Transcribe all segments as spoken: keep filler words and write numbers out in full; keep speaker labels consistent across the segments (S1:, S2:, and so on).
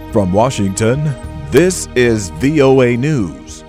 S1: From Washington, this is V O A News.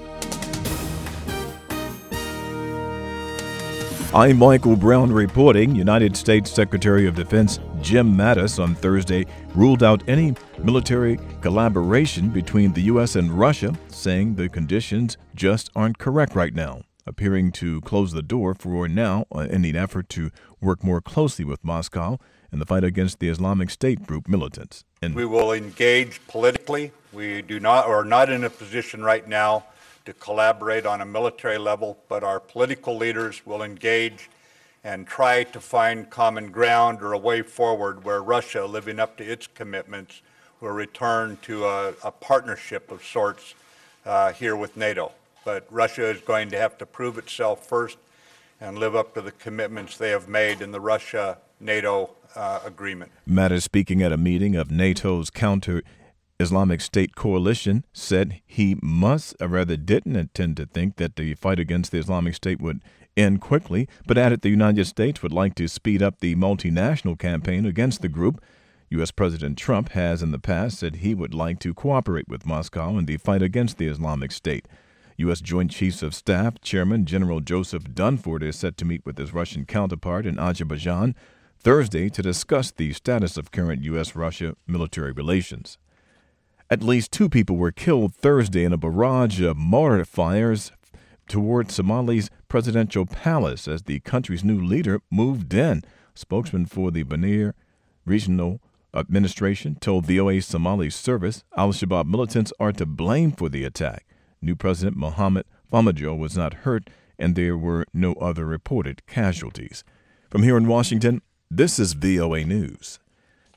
S1: I'm Michael Brown reporting. United States Secretary of Defense Jim Mattis on Thursday ruled out any military collaboration between the U S and Russia, saying the conditions just aren't correct right now, appearing to close the door for now in the effort to work more closely with Moscow in the fight against the Islamic State group militants.
S2: And we will engage politically. We do not, or are not in a position right now to collaborate on a military level, but our political leaders will engage and try to find common ground or a way forward where Russia, living up to its commitments, will return to a, a partnership of sorts uh, here with NATO. But Russia is going to have to prove itself first and live up to the commitments they have made in the Russia-NATO uh, agreement.
S1: Mattis, speaking at a meeting of NATO's counter-Islamic State coalition, said he must, or rather didn't intend to think that the fight against the Islamic State would end quickly, but added the United States would like to speed up the multinational campaign against the group. U S. President Trump has in the past said he would like to cooperate with Moscow in the fight against the Islamic State. U S. Joint Chiefs of Staff Chairman General Joseph Dunford is set to meet with his Russian counterpart in Azerbaijan Thursday to discuss the status of current U S Russia military relations. At least two people were killed Thursday in a barrage of mortar fires toward Somali's presidential palace as the country's new leader moved in. Spokesman for the Banir Regional Administration told V O A Somali service Al-Shabaab militants are to blame for the attack. New President Mohamed Farmajo was not hurt, and there were no other reported casualties. From here in Washington, this is V O A News.